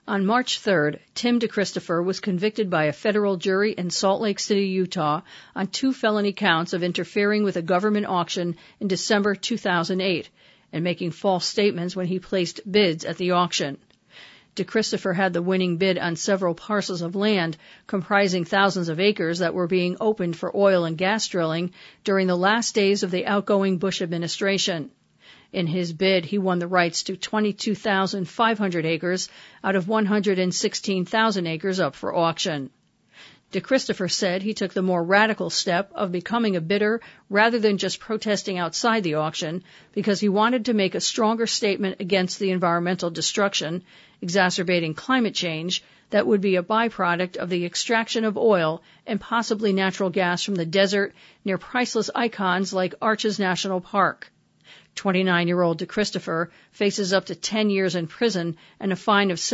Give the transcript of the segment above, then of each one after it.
On March 3rd, Tim DeChristopher was convicted by a federal jury in Salt Lake City, Utah, on 2 felony counts of interfering with a government auction in December 2008 and making false statements when he placed bids at the auction. DeChristopher had the winning bid on several parcels of land comprising thousands of acres that were being opened for oil and gas drilling during the last days of the outgoing Bush administration. In his bid, he won the rights to 22,500 acres out of 116,000 acres up for auction. DeChristopher said he took the more radical step of becoming a bidder rather than just protesting outside the auction because he wanted to make a stronger statement against the environmental destruction, exacerbating climate change, that would be a byproduct of the extraction of oil and possibly natural gas from the desert near priceless icons like Arches National Park. 29-year-old DeChristopher faces up to 10 years in prison and a fine of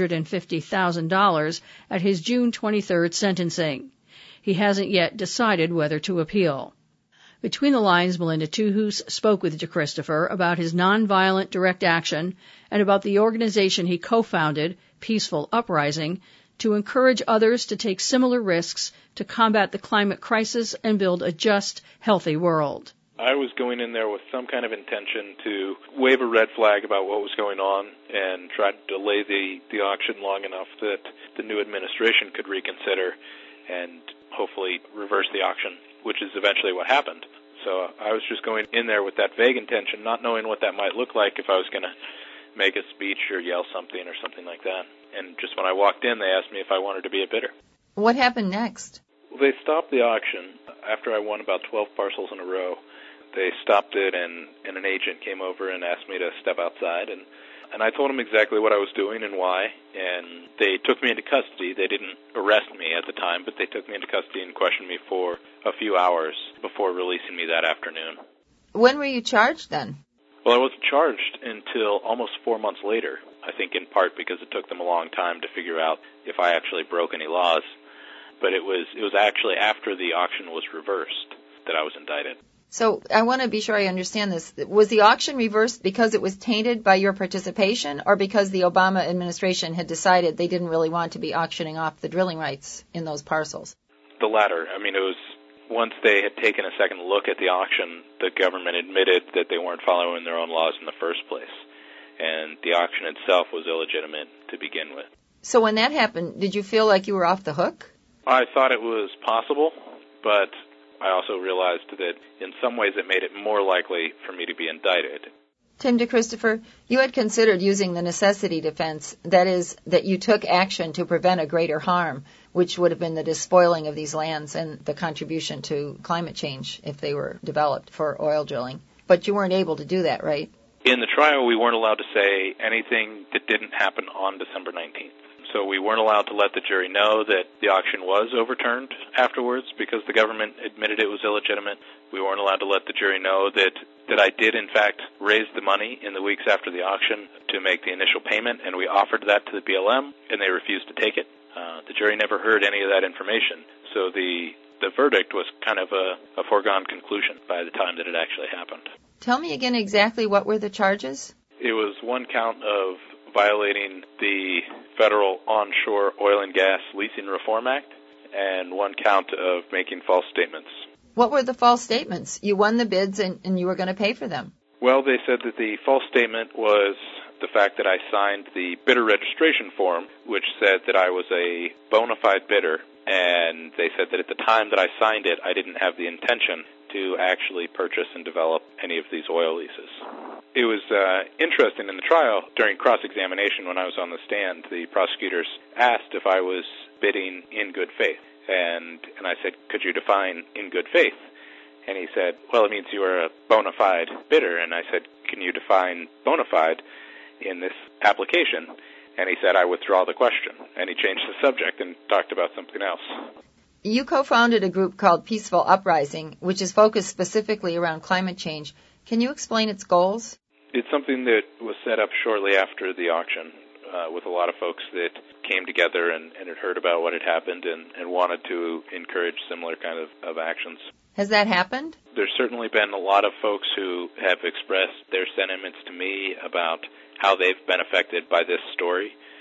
$750,000 at his June 23rd sentencing. He hasn't yet decided whether to appeal. Between the lines, Melinda Tuhus spoke with DeChristopher about his nonviolent direct action and about the organization he co-founded, Peaceful Uprising, to encourage others to take similar risks to combat the climate crisis and build a just, healthy world. I was going in there with some kind of intention to wave a red flag about what was going on and try to delay the auction long enough that the new administration could reconsider and hopefully reverse the auction, which is eventually what happened. So I was just going in there with that vague intention, not knowing what that might look like if I was going to make a speech or yell something or something like that. And just when I walked in, they asked me if I wanted to be a bidder. What happened next? Well, they stopped the auction after I won about 12 parcels in a row. They stopped it, and an agent came over and asked me to step outside, and I told them exactly what I was doing and why, and they took me into custody. They didn't arrest me at the time, but they took me into custody and questioned me for a few hours before releasing me that afternoon. When were you charged then? Well, I wasn't charged until almost 4 months later, I think in part because it took them a long time to figure out if I actually broke any laws. But it was actually after the auction was reversed that I was indicted. So I want to be sure I understand this. Was the auction reversed because it was tainted by your participation or because the Obama administration had decided they didn't really want to be auctioning off the drilling rights in those parcels? The latter. I mean, it was once they had taken a second look at the auction, the government admitted that they weren't following their own laws in the first place. And the auction itself was illegitimate to begin with. So when that happened, did you feel like you were off the hook? I thought it was possible, but I also realized that in some ways it made it more likely for me to be indicted. Tim DeChristopher, you had considered using the necessity defense, that is, that you took action to prevent a greater harm, which would have been the despoiling of these lands and the contribution to climate change if they were developed for oil drilling. But you weren't able to do that, right? In the trial, we weren't allowed to say anything that didn't happen on December 19th. So we weren't allowed to let the jury know that the auction was overturned afterwards because the government admitted it was illegitimate. We weren't allowed to let the jury know that I did, in fact, raise the money in the weeks after the auction to make the initial payment, and we offered that to the BLM, and they refused to take it. The jury never heard any of that information. So the verdict was kind of a foregone conclusion by the time that it actually happened. Tell me again exactly what were the charges? It was one count of violating the Federal Onshore Oil and Gas Leasing Reform Act and one count of making false statements. What were the false statements? You won the bids and you were going to pay for them. Well, they said that the false statement was the fact that I signed the bidder registration form, which said that I was a bona fide bidder, and they said that at the time that I signed it, I didn't have the intention to actually purchase and develop any of these oil leases. It was interesting in the trial, during cross-examination when I was on the stand, the prosecutors asked if I was bidding in good faith. And I said, could you define in good faith? And he said, well, it means you are a bona fide bidder. And I said, can you define bona fide in this application? And he said, I withdraw the question. And he changed the subject and talked about something else. You co-founded a group called Peaceful Uprising, which is focused specifically around climate change. Can you explain its goals? It's something that was set up shortly after the auction with a lot of folks that came together and had heard about what had happened and wanted to encourage similar kind of actions. Has that happened? There's certainly been a lot of folks who have expressed their sentiments to me about how they've been affected by this story. And a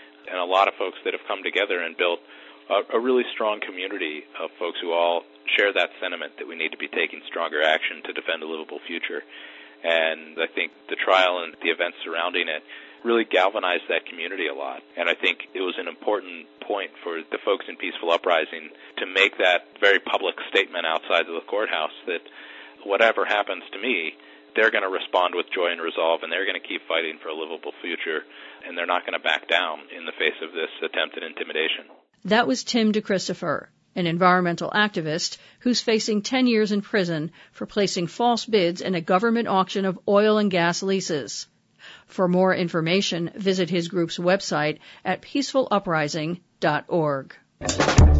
lot of folks that have come together and built a really strong community of folks who all share that sentiment that we need to be taking stronger action to defend a livable future. And I think the trial and the events surrounding it really galvanized that community a lot. And I think it was an important point for the folks in Peaceful Uprising to make that very public statement outside of the courthouse that whatever happens to me, they're going to respond with joy and resolve, and they're going to keep fighting for a livable future, and they're not going to back down in the face of this attempted intimidation. That was Tim DeChristopher, an environmental activist who's facing 10 years in prison for placing false bids in a government auction of oil and gas leases. For more information, visit his group's website at peacefuluprising.org.